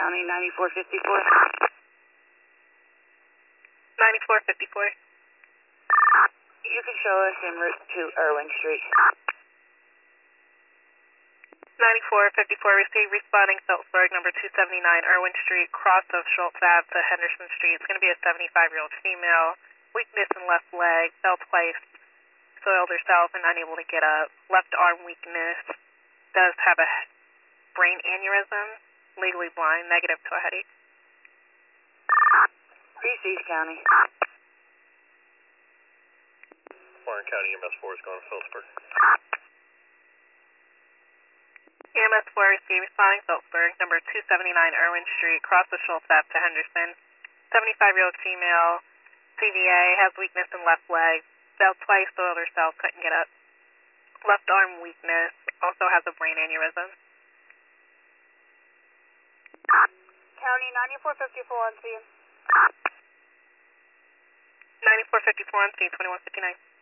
County 9454. 9454. You can show us en route to Irwin Street. 9454, receive responding Phillipsburg, number 279 Irwin Street, cross of Schultz Ave to Henderson Street. It's going to be a 75-year-old female, weakness in left leg, fell twice, soiled herself and unable to get up, left arm weakness, does have a brain aneurysm, legally blind, negative to a headache. East County. Warren County EMS 4 is going to Phillipsburg. EMS 4 receive responding Phillipsburg, number 279 Irwin Street, cross of Schultz Ave to Henderson. 75-year-old female, CVA, has weakness in left leg, fell twice, soiled herself, couldn't get up. Left arm weakness, also has a brain aneurysm. County 9454 on scene. 9454 on scene, 2159.